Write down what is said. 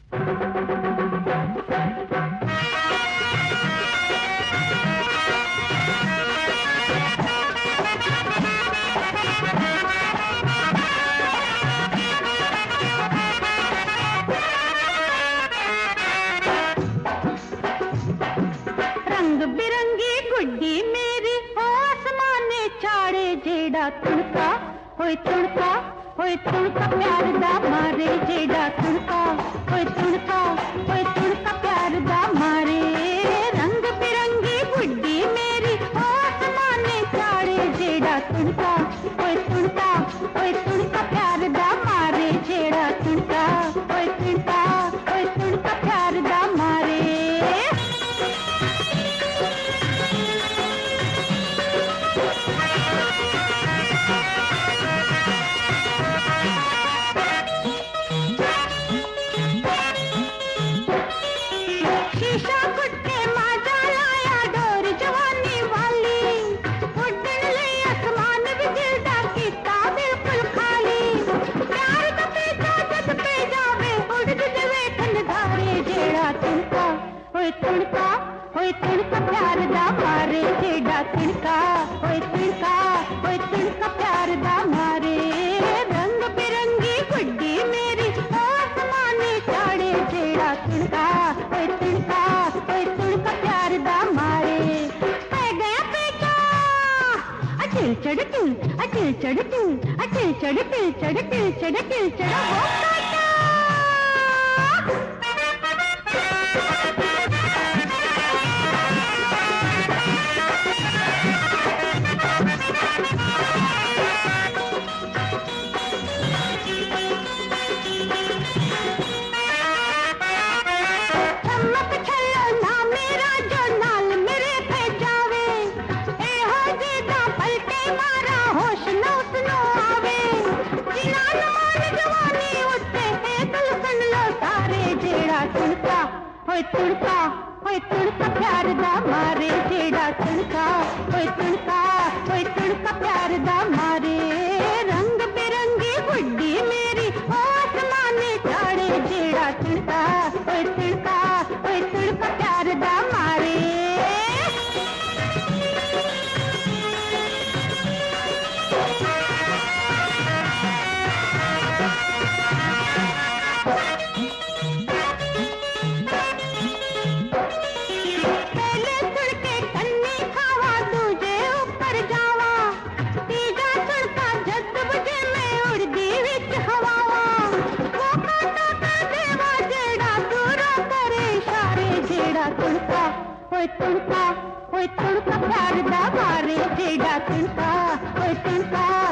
रंग बिरंगी गुड्डी मेरी आसमाने चाड़े जेड़ा तुड़का होए तुड़का होए तुड़का प्यार दा मारे जेड़ा तुड़का होए तुड़का होए तुड़का प्यार दा मारे। रंग बिरंगी गुड्डी मेरी आसमाने चाड़े जेड़ा तुड़का होए तुड़का होए तुड़का प्यार दा मारे जेड़ा तुड़का होए तुड़का होए तुड़का प्यार दा मारे। शीशा कुट्टे माजा लाया डोर जवानी वाली उड़न ले आसमान भी गिरदा कीता बिल्कुल खाली। प्यार दा पेचा जद पे जावे उड़ जवे ठंडारे जेड़ा तुड़का होए तुड़का होए तुड़का प्यार दा मारे जेड़ा तुड़का होए तुड़का होए तुड़का प्यार दा मारे। रंग बिरंगी गुड्डी मेरी आसमानी चाड़े जेड़ा तुड़का होए तुड़का होए तुड़का प्यार दा मारे। पै गया पेचा अचिल चढ़ तिल अचिल चढ़ तिल अचिल चढ़ तिल चढ़ तिल चढ़ तिल चढ़ हो काटा। चमक छल्लो ना मेरा जो नाल मेरे पे जावे ए हो जेदा पलटे मारा होश न उसनो आवे। जिनान मान जवानी उत्ते ए दिल सुन लो सारे जेड़ा तुड़का होए तुड़का होए तुड़का प्यार दा मारे जेड़ा तुड़का होए तुड़का होए तुड़का प्यार दा मारे। रंग बिरंगी गुड्डी मेरी आसमानी चाड़े जेड़ा तुड़का होए तुड़का होए तुड़का प्यार दा मारे। पहले तुड़के कन्नी खावा दूजे ऊपर जावा तीजा तुड़का जद बजे में उड़दी विच हवावा। वो काटा का देवा जेड़ा दूरा करे इशारे जेड़ा तुड़का होए तुड़का होए तुड़का प्यार दा मारे जेड़ा तुड़का होए तुड़का